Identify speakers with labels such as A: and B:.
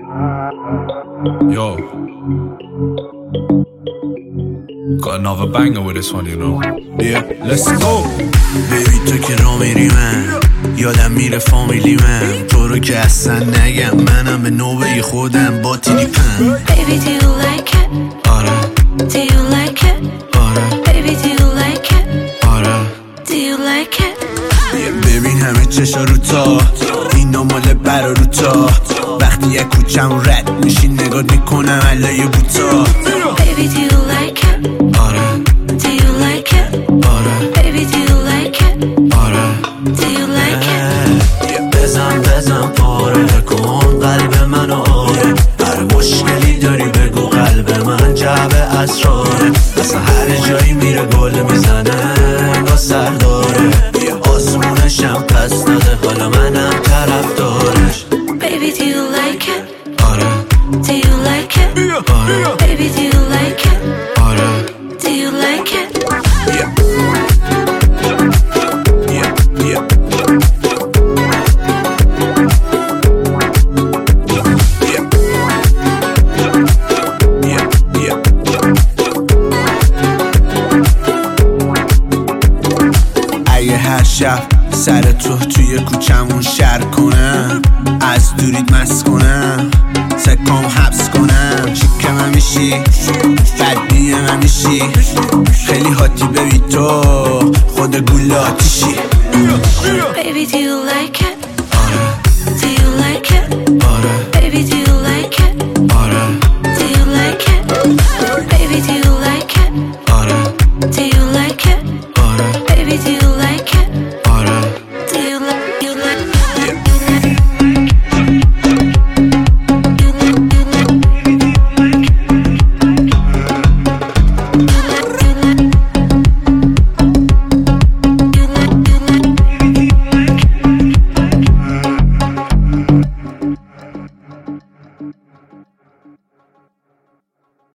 A: Yo, got another banger with this one, you know. Yeah, let's go.
B: بیبی تو که را میری من یادم میره فامیلی من تو رو که اصلا نگم منم به نوبه خودم با تیلیپم.
C: Baby do you like it?
B: آره
C: Do you like it?
B: آره
C: Baby do you like it?
B: آره
C: Do you like it?
B: ببین همه چشا رو تا اینا مال برا رو تا وقتی یک کوچم رد میشی نگاه میکنم علای بوتا.
C: Baby do you like it?
B: آره
C: Do you like it?
B: آره
C: Baby do you like it?
B: آره
C: Do you like it?
B: بزن پاره کن قلب منو آره هر مشکلی داری بگو قلب من جعبه اسراره اصلا هر جایی میره گل میزنه با سر داره آسمونشم پس نده حالا منم طرف دارش.
C: Baby do you like it?
B: آره
C: Do you like it?
B: آره
C: Baby do you like it?
B: آره
C: Do you like it?
B: اگه هر شب سر تو توی کوچمون شر کنم از دورید مست کنم سکام حبس کنم چیکم هم میشی بدبیم هم میشی خیلی حاتی ببی تو خود گولاتیشی.
C: Baby do you like it?
B: آره
C: Do you like it?
B: آره
C: Baby do you like it?